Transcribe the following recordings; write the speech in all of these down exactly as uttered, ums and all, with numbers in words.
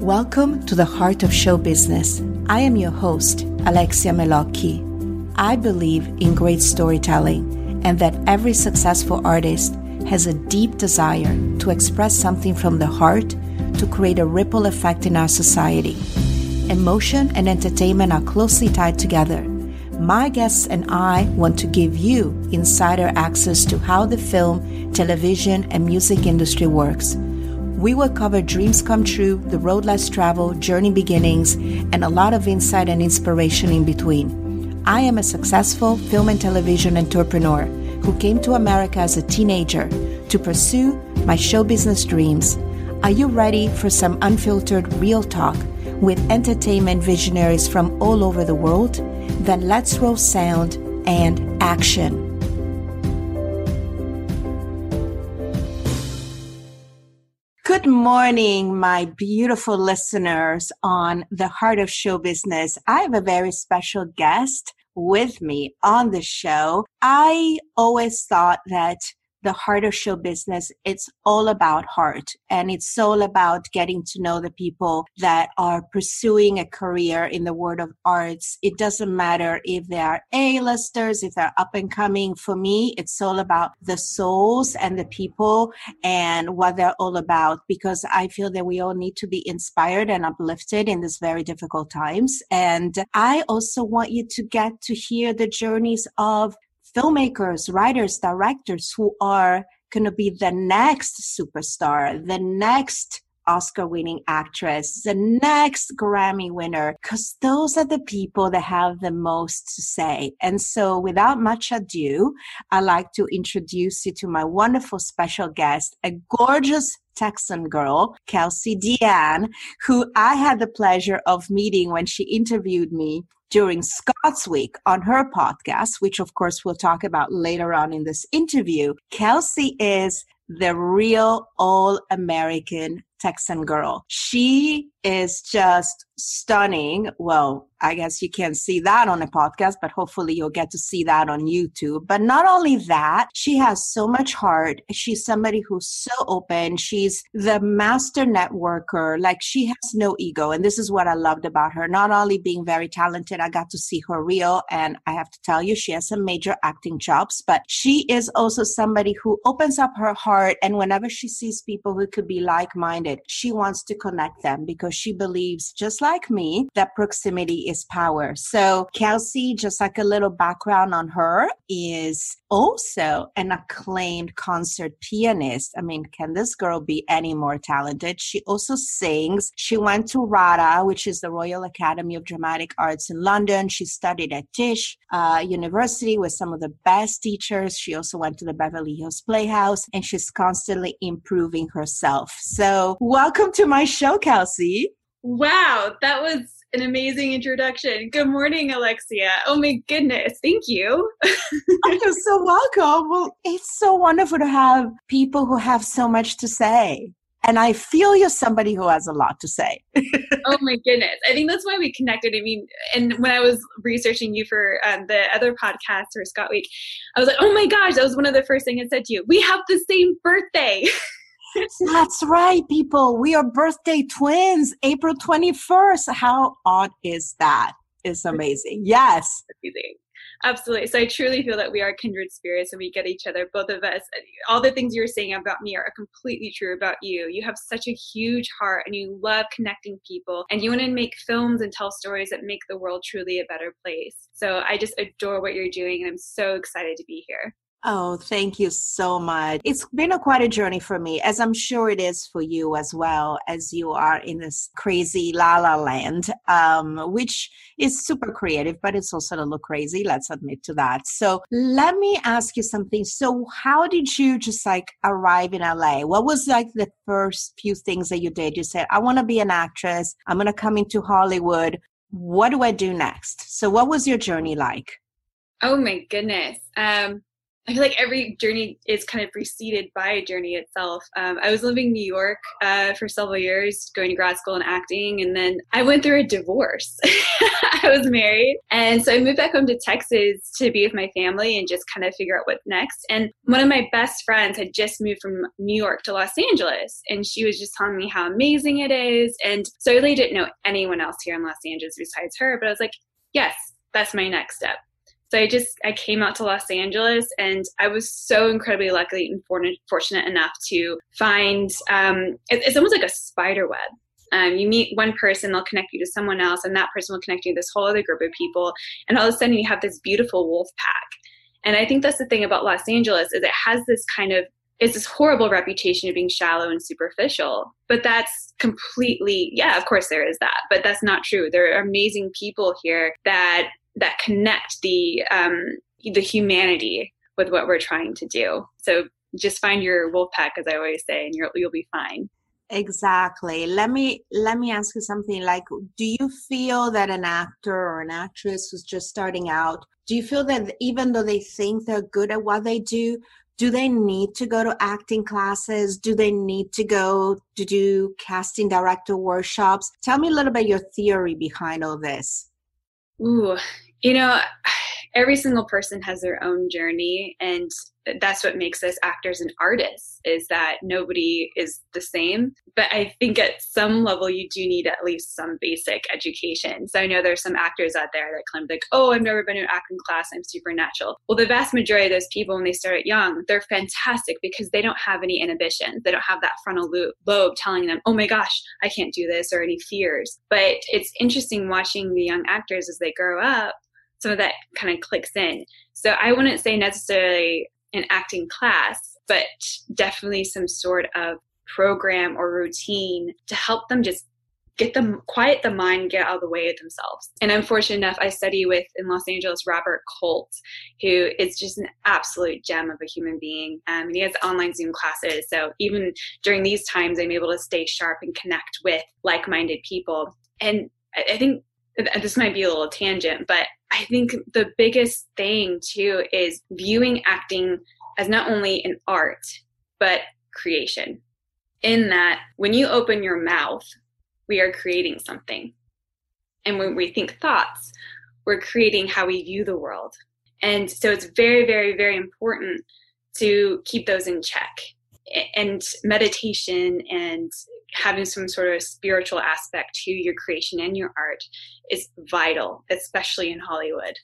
Welcome to the Heart of Show Business. I am your host, Alexia Melocchi. I believe in great storytelling and that every successful artist has a deep desire to express something from the heart to create a ripple effect in our society. Emotion and entertainment are closely tied together. My guests and I want to give you insider access to how the film, television, and music industry works. We will cover dreams come true, the road less traveled, journey beginnings, and a lot of insight and inspiration in between. I am a successful film and television entrepreneur who came to America as a teenager to pursue my show business dreams. Are you ready for some unfiltered real talk with entertainment visionaries from all over the world? Then let's roll sound and action. Good morning, my beautiful listeners on the Heart of Show Business. I have a very special guest with me on the show. I always thought that the Heart of Show Business, it's all about heart, and it's all about getting to know the people that are pursuing a career in the world of arts. It doesn't matter if they are A-listers, if they're up and coming. For me, it's all about the souls and the people and what they're all about, because I feel that we all need to be inspired and uplifted in these very difficult times. And I also want you to get to hear the journeys of filmmakers, writers, directors who are going to be the next superstar, the next Oscar-winning actress, the next Grammy winner, because those are the people that have the most to say. And so without much ado, I'd like to introduce you to my wonderful special guest, a gorgeous Texan girl, Kelsey Deane, who I had the pleasure of meeting when she interviewed me during Scott's Week on her podcast, which of course we'll talk about later on in this interview. Kelsey is the real all-American Texan girl. She is just stunning. Well, I guess you can't see that on a podcast, but hopefully you'll get to see that on YouTube. But not only that, she has so much heart. She's somebody who's so open. She's the master networker. Like, she has no ego. And this is what I loved about her. Not only being very talented, I got to see her reel. And I have to tell you, she has some major acting chops, but she is also somebody who opens up her heart. And whenever she sees people who could be like-minded, she wants to connect them because she believes, just like me, that proximity is power. So Kelsey, just like a little background on her, is also an acclaimed concert pianist. I mean, can this girl be any more talented? She also sings. She went to RADA, which is the Royal Academy of Dramatic Arts in London. She studied at Tisch uh, University with some of the best teachers. She also went to the Beverly Hills Playhouse, and she's constantly improving herself. So welcome to my show, Kelsey. Wow, that was an amazing introduction. Good morning, Alexia. Oh my goodness, thank you. You're so welcome. Well, it's so wonderful to have people who have so much to say. And I feel you're somebody who has a lot to say. Oh my goodness. I think that's why we connected. I mean, and when I was researching you for um, the other podcast for Scott Week, I was like, oh my gosh, that was one of the first things I said to you. We have the same birthday. That's right, people. We are birthday twins, April twenty-first. How odd is that? It's amazing. Yes. Amazing. Absolutely. So I truly feel that we are kindred spirits and we get each other, both of us. All the things you were saying about me are completely true about you. You have such a huge heart and you love connecting people and you want to make films and tell stories that make the world truly a better place. So I just adore what you're doing and I'm so excited to be here. Oh, thank you so much. It's been a quite a journey for me, as I'm sure it is for you as well, as you are in this crazy la la land, um, which is super creative, but it's also a little crazy. Let's admit to that. So let me ask you something. So how did you just like arrive in L A? What was like the first few things that you did? You said, I want to be an actress. I'm going to come into Hollywood. What do I do next? So what was your journey like? Oh my goodness. Um, I feel like every journey is kind of preceded by a journey itself. Um, I was living in New York uh, for several years, going to grad school in acting, and then I went through a divorce. I was married, and so I moved back home to Texas to be with my family and just kind of figure out what's next. And one of my best friends had just moved from New York to Los Angeles, and she was just telling me how amazing it is. And so I really didn't know anyone else here in Los Angeles besides her, but I was like, yes, that's my next step. So I just, I came out to Los Angeles, and I was so incredibly lucky and fortunate enough to find, um, it's almost like a spider web. Um, you meet one person, they'll connect you to someone else, and that person will connect you to this whole other group of people. And all of a sudden you have this beautiful wolf pack. And I think that's the thing about Los Angeles is it has this kind of, it's this horrible reputation of being shallow and superficial. But that's completely, yeah, of course there is that, but that's not true. There are amazing people here that that connect the um, the humanity with what we're trying to do. So just find your wolf pack, as I always say, and you'll you'll be fine. Exactly. Let me let me ask you something. Like, do you feel that an actor or an actress who's just starting out, do you feel that even though they think they're good at what they do, do they need to go to acting classes? Do they need to go to do casting director workshops? Tell me a little bit your theory behind all this. Ooh, you know, every single person has their own journey, and that's what makes us actors and artists, is that nobody is the same. But I think at some level you do need at least some basic education. So I know there's some actors out there that claim like, oh, I've never been to an acting class, I'm supernatural. Well, the vast majority of those people, when they start young, they're fantastic because they don't have any inhibitions. They don't have that frontal lobe telling them, oh my gosh, I can't do this, or any fears. But it's interesting watching the young actors as they grow up, some of that kind of clicks in. So I wouldn't say necessarily an acting class, but definitely some sort of program or routine to help them just get them, quiet the mind, get out of the way of themselves. And I'm fortunate enough, I study with, in Los Angeles, Robert Colt, who is just an absolute gem of a human being. Um, and he has online Zoom classes. So even during these times, I'm able to stay sharp and connect with like-minded people. And I, I think this might be a little tangent, but I think the biggest thing too is viewing acting as not only an art, but creation. In that, when you open your mouth, we are creating something. And when we think thoughts, we're creating how we view the world. And so it's very, very, very important to keep those in check. And meditation and having some sort of spiritual aspect to your creation and your art is vital, especially in Hollywood.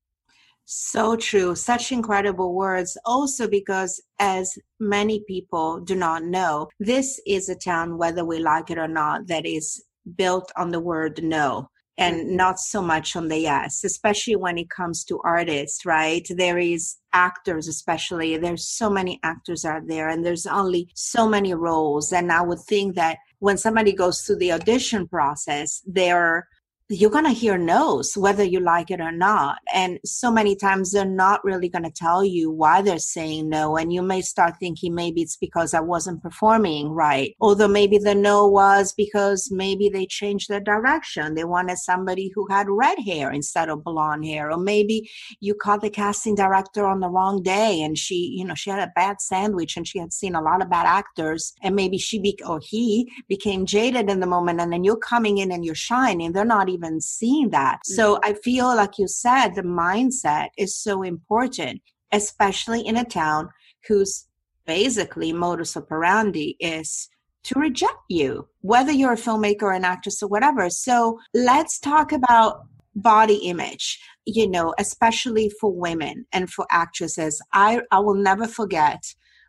So true. Such incredible words. Also because, as many people do not know, this is a town, whether we like it or not, that is built on the word no. And not so much on the yes, especially when it comes to artists, right? There is actors, especially. There's so many actors out there, and there's only so many roles. And I would think that when somebody goes through the audition process, they're you're going to hear no's, whether you like it or not. And so many times they're not really going to tell you why they're saying no. And you may start thinking maybe it's because I wasn't performing right. Although maybe the no was because maybe they changed their direction. They wanted somebody who had red hair instead of blonde hair. Or maybe you caught the casting director on the wrong day and she, you know, she had a bad sandwich and she had seen a lot of bad actors. And maybe she be- or he became jaded in the moment. And then you're coming in and you're shining. They're not even even seeing that. So I feel like you said, the mindset is so important, especially in a town whose basically modus operandi is to reject you, whether you're a filmmaker or an actress or whatever. So let's talk about body image, you know, especially for women and for actresses. I, I will never forget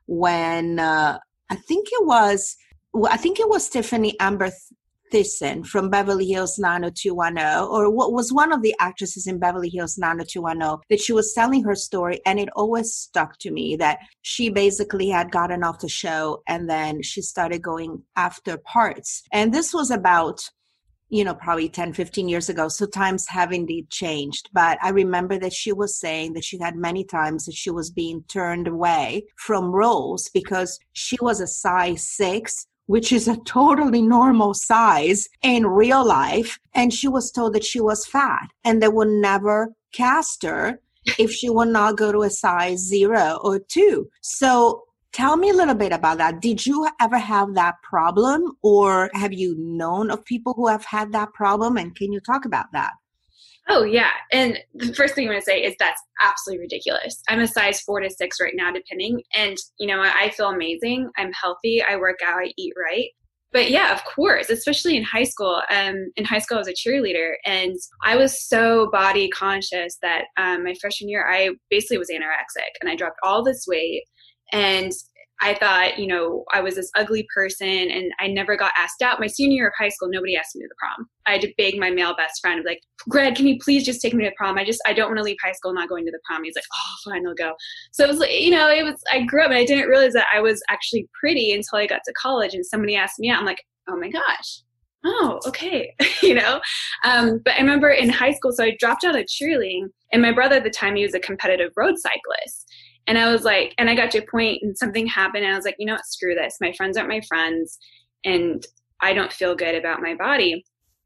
when uh, I think it was, I think it was Tiffany Amber Thiessen from Beverly Hills nine oh two one oh, or what was one of the actresses in Beverly Hills nine oh two one oh, that she was telling her story, and it always stuck to me that she basically had gotten off the show and then she started going after parts. And this was about, you know, probably ten, fifteen years ago. So times have indeed changed. But I remember that she was saying that she had many times that she was being turned away from roles because she was a size six, which is a totally normal size in real life. And she was told that she was fat and they would never cast her if she will not go to a size zero or two. So tell me a little bit about that. Did you ever have that problem, or have you known of people who have had that problem? And can you talk about that? Oh, yeah. And the first thing I'm going to say is that's absolutely ridiculous. I'm a size four to six right now, depending. And, you know, I feel amazing. I'm healthy. I work out. I eat right. But yeah, of course, especially in high school. Um, in high school, I was a cheerleader, and I was so body conscious that um, my freshman year, I basically was anorexic, and I dropped all this weight. And I thought, you know, I was this ugly person, and I never got asked out. My senior year of high school, nobody asked me to the prom. I had to beg my male best friend, like, Greg, can you please just take me to the prom? I just, I don't want to leave high school not going to the prom. He's like, oh, fine, I'll go. So it was like, you know, it was, I grew up and I didn't realize that I was actually pretty until I got to college and somebody asked me out. I'm like, oh my gosh. Oh, okay. you know? Um, but I remember in high school, so I dropped out of cheerleading, and my brother at the time, he was a competitive road cyclist. And I was like, and I got to a point and something happened, and I was like, you know what, screw this. My friends aren't my friends, and I don't feel good about my body.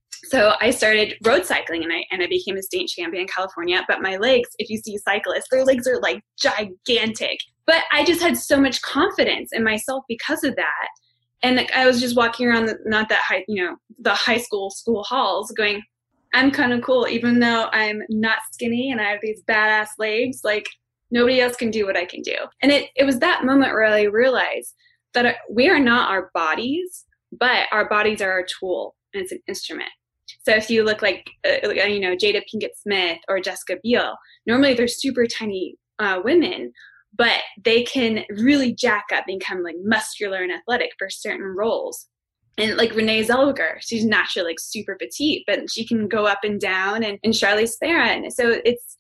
So I started road cycling, and I and I became a state champion in California. But my legs, if you see cyclists, their legs are like gigantic. But I just had so much confidence in myself because of that. And like, I was just walking around, the, not that high, you know, the high school school halls going, I'm kind of cool, even though I'm not skinny and I have these badass legs. Like, nobody else can do what I can do. And it, it was that moment where I realized that we are not our bodies, but our bodies are our tool, and it's an instrument. So if you look like, uh, you know, Jada Pinkett Smith or Jessica Biel, normally they're super tiny uh, women, but they can really jack up and become like muscular and athletic for certain roles. And like Renee Zellweger, she's naturally like super petite, but she can go up and down, and, and Charlize Theron. So it's,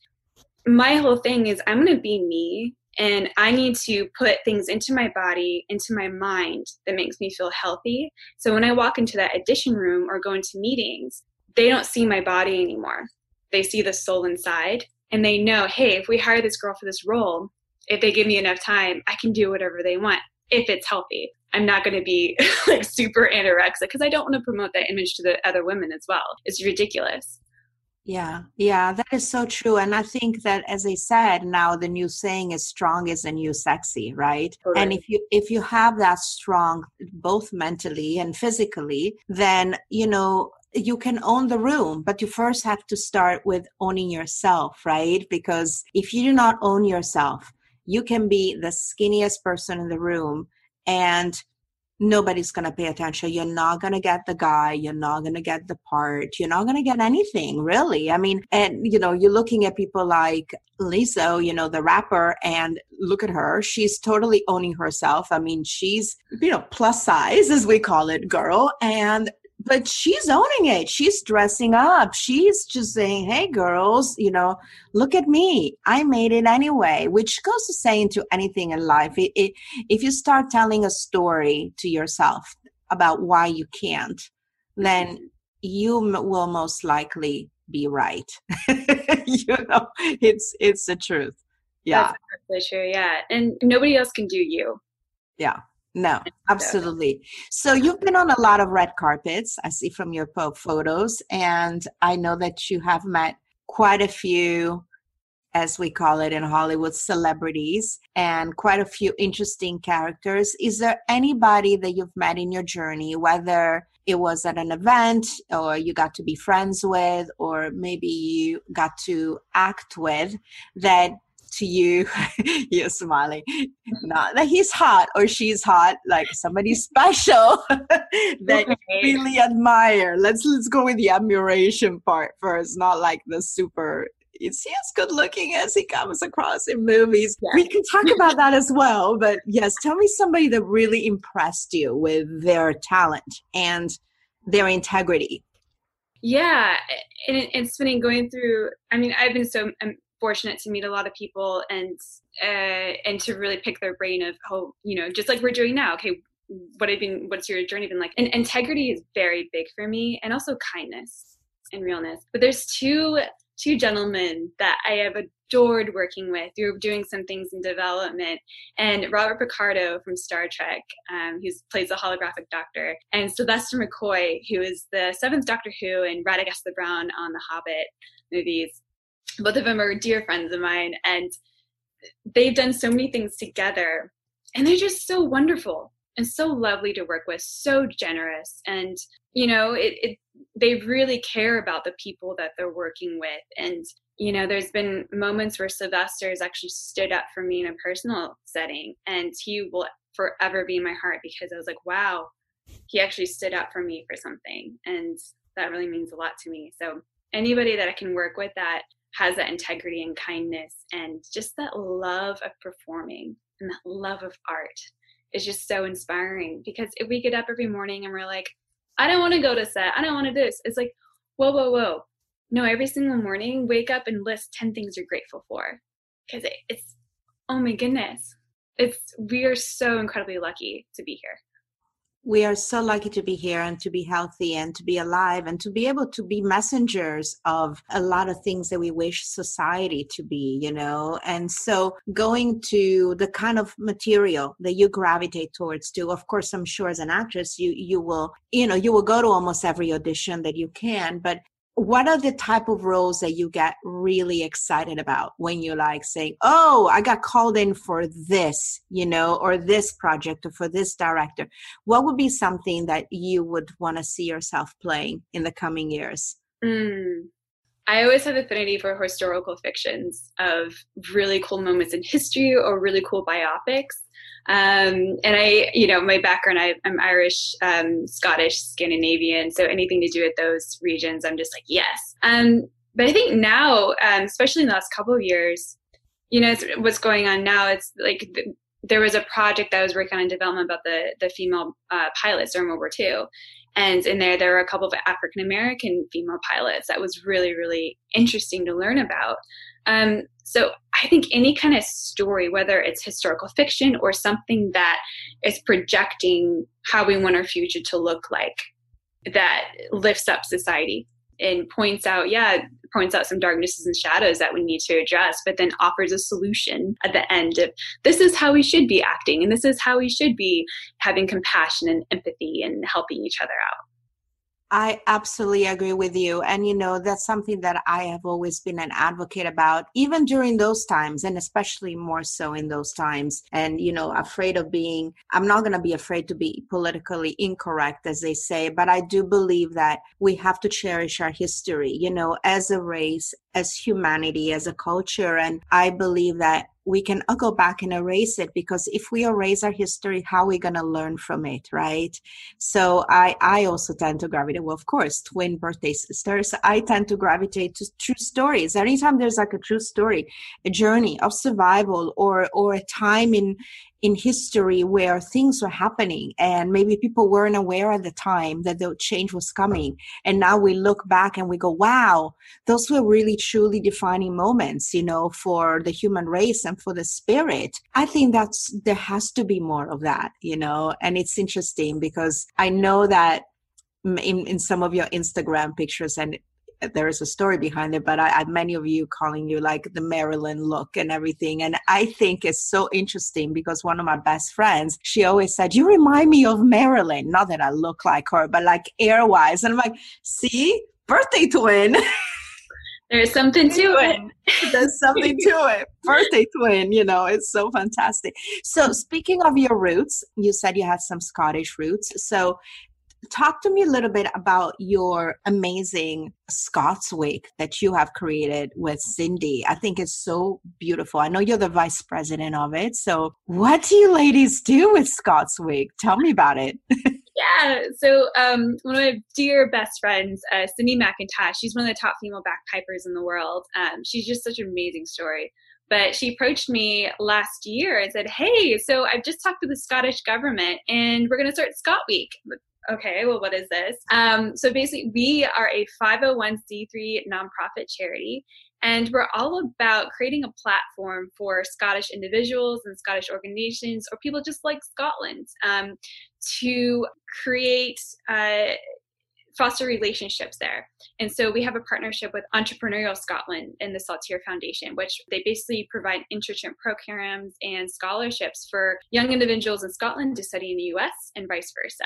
my whole thing is I'm going to be me, and I need to put things into my body, into my mind that makes me feel healthy. So when I walk into that audition room or go into meetings, they don't see my body anymore. They see the soul inside, and they know, hey, if we hire this girl for this role, if they give me enough time, I can do whatever they want if it's healthy. I'm not going to be like super anorexic, because I don't want to promote that image to the other women as well. It's ridiculous. Yeah, yeah, that is so true. And I think that, as I said, now the new saying is strong is the new sexy, right? Totally. And if you if you have that strong, both mentally and physically, then, you know, you can own the room, but you first have to start with owning yourself, right? Because if you do not own yourself, you can be the skinniest person in the room, and nobody's going to pay attention. You're not going to get the guy. You're not going to get the part. You're not going to get anything, really. I mean, and, you know, you're looking at people like Lizzo, you know, the rapper, and look at her. She's totally owning herself. I mean, she's, you know, plus size, as we call it, girl. And but she's owning it. She's dressing up. She's just saying, hey, girls, you know, look at me. I made it anyway, which goes to saying to anything in life. It, it, if you start telling a story to yourself about why you can't, then you m- will most likely be right. you know, it's it's the truth. Yeah. That's for sure. Yeah. And nobody else can do you. Yeah. No, absolutely. So you've been on a lot of red carpets, I see from your po- photos, and I know that you have met quite a few, as we call it in Hollywood, celebrities, and quite a few interesting characters. Is there anybody that you've met in your journey, whether it was at an event or you got to be friends with, or maybe you got to act with, that to you, you're smiling, not that he's hot or she's hot, like somebody special that okay. you really admire? Let's let's go with the admiration part first, not like the super, is he as good looking as he comes across in movies? Yeah. We can talk about that as well, but yes, tell me somebody that really impressed you with their talent and their integrity. Yeah, and it, it's funny going through, I mean, I've been so um, fortunate to meet a lot of people, and uh, and to really pick their brain of how, you know, just like we're doing now. Okay, what have been, what's your journey been like? And integrity is very big for me, and also kindness and realness. But there's two two gentlemen that I have adored working with. You're doing some things in development, and Robert Picardo from Star Trek, um, who plays the holographic doctor, and Sylvester McCoy, who is the seventh Doctor Who, and Radagast the Brown on the Hobbit movies. both of them are dear friends of mine, and they've done so many things together, and they're just so wonderful and so lovely to work with, so generous. And, you know, it, it they really care about the people that they're working with. And, you know, there's been moments where Sylvester has actually stood up for me in a personal setting, and he will forever be in my heart because I was like, wow, he actually stood up for me for something. And that really means a lot to me. So anybody that I can work with that has that integrity and kindness and just that love of performing and that love of art is just so inspiring. Because if we get up every morning and we're like, I don't want to go to set, I don't want to do this. It's like, whoa, whoa, whoa. No, every single morning, wake up and list ten things you're grateful for. Because it, it's, oh my goodness. It's, we are so incredibly lucky to be here. We are so lucky to be here and to be healthy and to be alive and to be able to be messengers of a lot of things that we wish society to be, you know. And so going to the kind of material that you gravitate towards too, of course, I'm sure as an actress, you you will, you know, you will go to almost every audition that you can, but what are the type of roles that you get really excited about when you're like saying, oh, I got called in for this, you know, or this project or for this director? What would be something that you would want to see yourself playing in the coming years? Mm. I always have affinity for historical fictions of really cool moments in history or really cool biopics. Um, and I, you know, my background, I, I'm Irish, um, Scottish, Scandinavian. So anything to do with those regions, I'm just like, yes. Um, but I think now, um, especially in the last couple of years, you know, it's, what's going on now, it's like the, there was a project that I was working on in development about the, the female uh, pilots during World War Two. And in there, there were a couple of African-American female pilots that was really, really interesting to learn about. Um, so I think any kind of story, whether it's historical fiction or something that is projecting how we want our future to look like, that lifts up society and points out, yeah, points out some darknesses and shadows that we need to address, but then offers a solution at the end of this is how we should be acting, and this is how we should be having compassion and empathy and helping each other out. I absolutely agree with you. And, you know, that's something that I have always been an advocate about, even during those times, and especially more so in those times. And, you know, afraid of being, I'm not going to be afraid to be politically incorrect, as they say, but I do believe that we have to cherish our history, you know, as a race, as humanity, as a culture. And I believe that we can go back and erase it, because if we erase our history, how are we going to learn from it, right? So I, I also tend to gravitate, well, of course, twin birthday sisters, I tend to gravitate to true stories. Anytime there's like a true story, a journey of survival, or or a time in in history where things were happening and maybe people weren't aware at the time that the change was coming. And now we look back and we go, wow, those were really truly defining moments, you know, for the human race and for the spirit. I think that's, there has to be more of that, you know, and it's interesting because I know that in, in some of your Instagram pictures, and there is a story behind it, but I, I many of you calling you like the Marilyn look and everything. And I think it's so interesting because one of my best friends, she always said, you remind me of Marilyn. Not that I look like her, but like air-wise. And I'm like, see, birthday twin. There's something to it. There's something to it. Birthday twin, you know, it's so fantastic. So speaking of your roots, you said you had some Scottish roots. So talk to me a little bit about your amazing Scots wig that you have created with Cindy. I think it's so beautiful. I know you're the vice president of it. So what do you ladies do with Scots wig? Tell me about it. Yeah, so um, one of my dear best friends, uh, Cindy McIntosh, she's one of the top female bagpipers in the world. Um, she's just such an amazing story. But she approached me last year and said, hey, so I've just talked to the Scottish government and we're going to start Scot Week. Okay, well, what is this? Um, so basically, we are a five oh one c three nonprofit charity, and we're all about creating a platform for Scottish individuals and Scottish organizations, or people just like Scotland, um, to create, uh, foster relationships there. And so we have a partnership with Entrepreneurial Scotland and the Saltire Foundation, which they basically provide internship programs and scholarships for young individuals in Scotland to study in the U S and vice versa.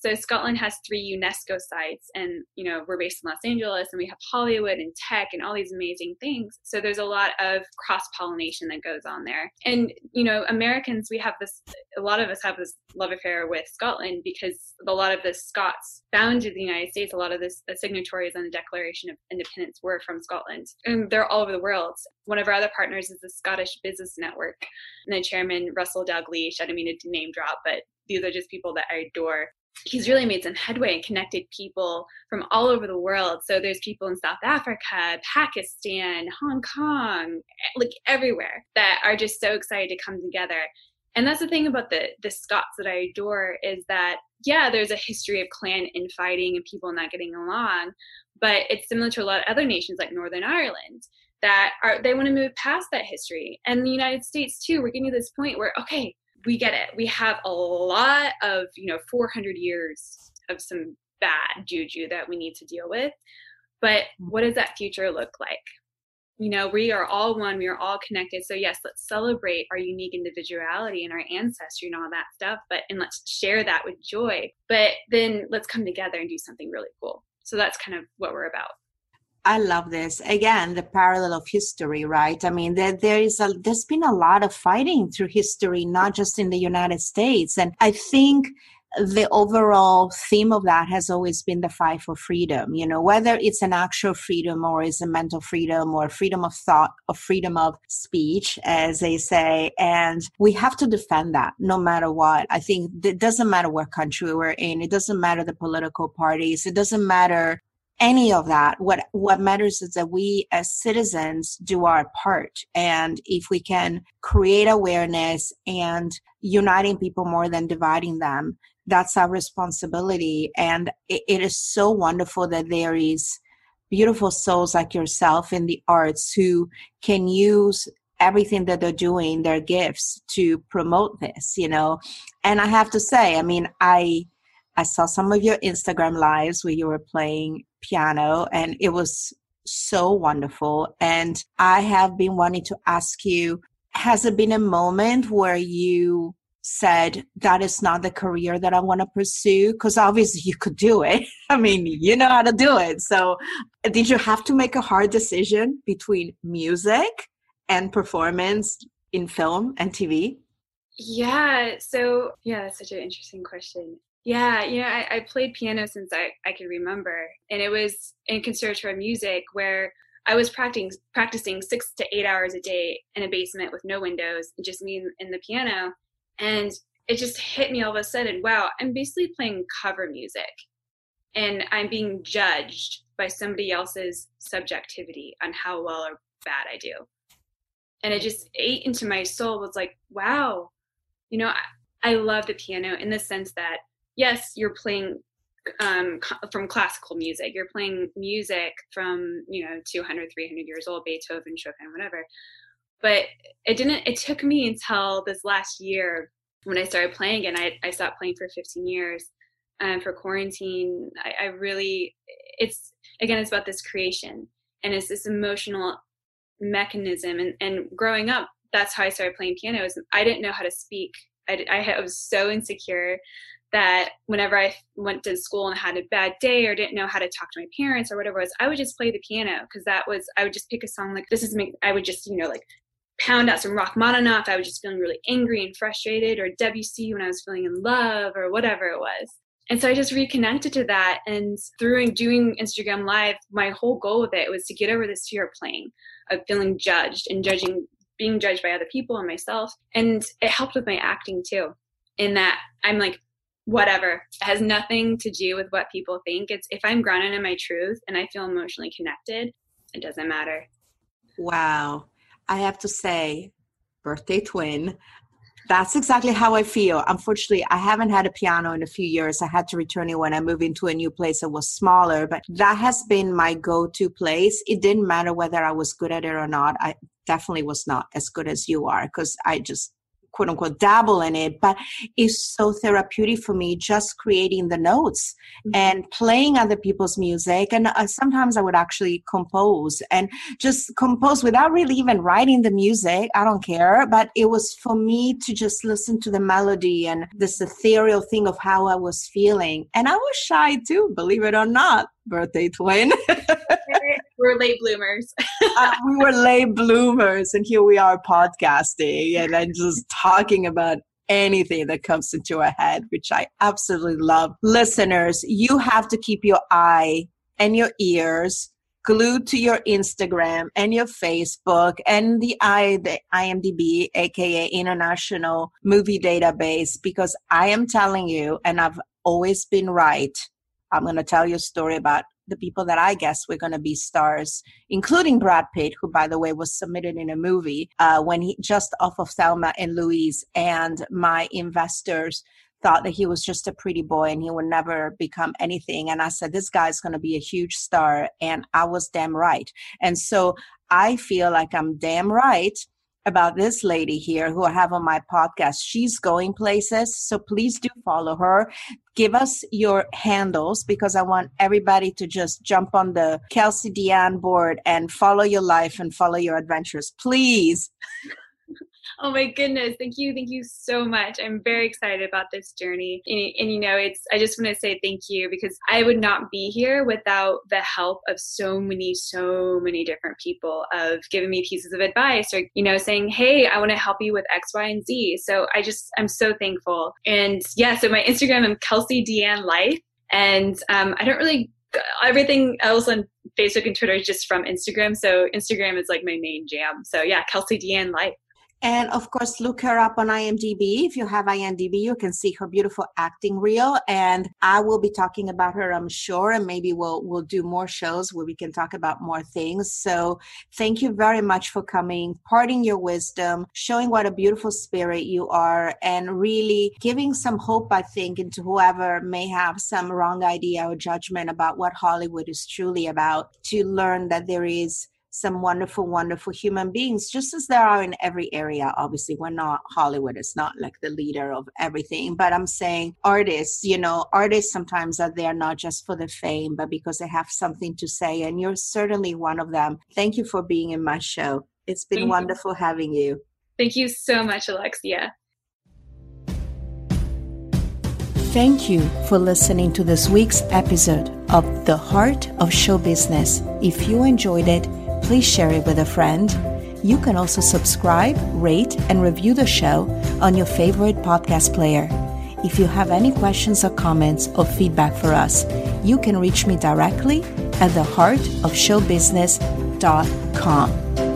So Scotland has three UNESCO sites, and, you know, we're based in Los Angeles, and we have Hollywood and tech and all these amazing things. So there's a lot of cross-pollination that goes on there. And, you know, Americans, we have this, a lot of us have this love affair with Scotland because a lot of the Scots founded the United States. A lot of this, the signatories on the Declaration of Independence were from Scotland, and they're all over the world. One of our other partners is the Scottish Business Network, and the chairman, Russell Dalgleish. I don't mean to name drop, but these are just people that I adore. He's really made some headway and connected people from all over the world. So there's people in South Africa, Pakistan, Hong Kong, like everywhere, that are just so excited to come together. And that's the thing about the the Scots that I adore, is that, yeah, there's a history of clan infighting and people not getting along, but it's similar to a lot of other nations like Northern Ireland that are, they want to move past that history. And the United States too, we're getting to this point where, okay, we get it. We have a lot of, you know, four hundred years of some bad juju that we need to deal with. But what does that future look like? You know, we are all one, we are all connected. So yes, let's celebrate our unique individuality and our ancestry and all that stuff, but, and let's share that with joy. But then let's come together and do something really cool. So that's kind of what we're about. I love this. Again, the parallel of history, right? I mean, there, there is a, there's been a lot of fighting through history, not just in the United States. And I think the overall theme of that has always been the fight for freedom, you know, whether it's an actual freedom or is a mental freedom or freedom of thought or freedom of speech, as they say. And we have to defend that no matter what. I think it doesn't matter what country we're in. It doesn't matter the political parties. It doesn't matter any of that. What what matters is that we as citizens do our part. And if we can create awareness and uniting people more than dividing them, that's our responsibility. And it, it is so wonderful that there is beautiful souls like yourself in the arts who can use everything that they're doing, their gifts, to promote this, you know. And I have to say, I mean, I I saw some of your Instagram lives where you were playing piano, and it was so wonderful. And I have been wanting to ask you, has it been a moment where you said, that is not the career that I want to pursue? Because obviously you could do it. I mean, you know how to do it. So did you have to make a hard decision between music and performance in film and T V? Yeah. So, yeah, that's such an interesting question. Yeah, you know, I, I played piano since I, I could remember. And it was in conservatory music where I was practicing practicing six to eight hours a day in a basement with no windows, just me and the piano. And it just hit me all of a sudden, wow, I'm basically playing cover music. And I'm being judged by somebody else's subjectivity on how well or bad I do. And it just ate into my soul. Was like, wow, you know, I, I love the piano in the sense that, yes, you're playing um, from classical music. You're playing music from, you know, two hundred, three hundred years old, Beethoven, Chopin, whatever. But it didn't, it took me until this last year when I started playing again. I, I stopped playing for fifteen years. And for quarantine, I, I really, it's, again, it's about this creation. And it's this emotional mechanism. And, and growing up, that's how I started playing piano. Is I didn't know how to speak. I, I was so insecure that whenever I went to school and had a bad day or didn't know how to talk to my parents or whatever it was, I would just play the piano, because that was, I would just pick a song like, this is, I would just, you know, like pound out some Rachmaninoff. I was just feeling really angry and frustrated, or Debussy when I was feeling in love or whatever it was. And so I just reconnected to that. And through doing Instagram Live, my whole goal with it was to get over this fear of playing, of feeling judged and judging, being judged by other people and myself. And it helped with my acting too, in that I'm like, whatever, it has nothing to do with what people think. It's if I'm grounded in my truth and I feel emotionally connected, it doesn't matter. Wow. I have to say, birthday twin, that's exactly how I feel. Unfortunately, I haven't had a piano in a few years. I had to return it when I moved into a new place that was smaller, but that has been my go-to place. It didn't matter whether I was good at it or not. I definitely was not as good as you are, because I just quote unquote dabble in it, but it's so therapeutic for me just creating the notes mm-hmm. and playing other people's music. And uh, sometimes I would actually compose and just compose without really even writing the music. I don't care. But it was for me to just listen to the melody and this ethereal thing of how I was feeling. And I was shy too, believe it or not, birthday twin. We're late bloomers. uh, we were late bloomers, and here we are podcasting and then just talking about anything that comes into our head, which I absolutely love. Listeners, you have to keep your eye and your ears glued to your Instagram and your Facebook and the I, the I M D B, aka International Movie Database, because I am telling you, and I've always been right, I'm going to tell you a story about the people that I guess were going to be stars, including Brad Pitt, who, by the way, was submitted in a movie uh, when he just off of Thelma and Louise. And my investors thought that he was just a pretty boy and he would never become anything. And I said, this guy's going to be a huge star. And I was damn right. And so I feel like I'm damn right about this lady here who I have on my podcast. She's going places, so please do follow her. Give us your handles because I want everybody to just jump on the Kelsey Deanne board and follow your life and follow your adventures, please. Oh my goodness. Thank you. Thank you so much. I'm very excited about this journey. And, and, you know, it's, I just want to say thank you because I would not be here without the help of so many, so many different people of giving me pieces of advice or, you know, saying, hey, I want to help you with X, Y, and Z. So I just, I'm so thankful. And yeah, so my Instagram, I'm Kelsey Deanne Life. And um, I don't really, everything else on Facebook and Twitter is just from Instagram. So Instagram is like my main jam. So yeah, Kelsey Deanne Life. And of course, look her up on I M D B. If you have I M D B, you can see her beautiful acting reel. And I will be talking about her, I'm sure. And maybe we'll we'll do more shows where we can talk about more things. So thank you very much for coming, parting your wisdom, showing what a beautiful spirit you are, and really giving some hope, I think, into whoever may have some wrong idea or judgment about what Hollywood is truly about, to learn that there is some wonderful, wonderful human beings, just as there are in every area. Obviously, we're not, Hollywood is not like the leader of everything, but I'm saying artists, you know, artists sometimes are there not just for the fame, but because they have something to say. And you're certainly one of them. Thank you for being in my show. It's been Thank wonderful you. having you. Thank you so much, Alexia. Thank you for listening to this week's episode of The Heart of Show Business. If you enjoyed it, please share it with a friend. You can also subscribe, rate, and review the show on your favorite podcast player. If you have any questions or comments or feedback for us, you can reach me directly at the heart of show business dot com.